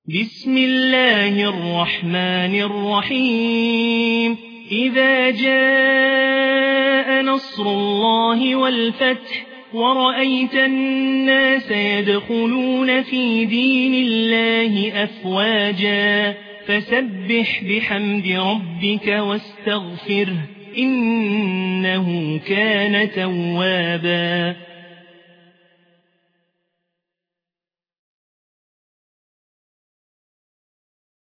بسم الله الرحمن الرحيم إذا جاء نصر الله والفتح ورأيت الناس يدخلون في دين الله أفواجا فسبح بحمد ربك واستغفره إنه كان توابا.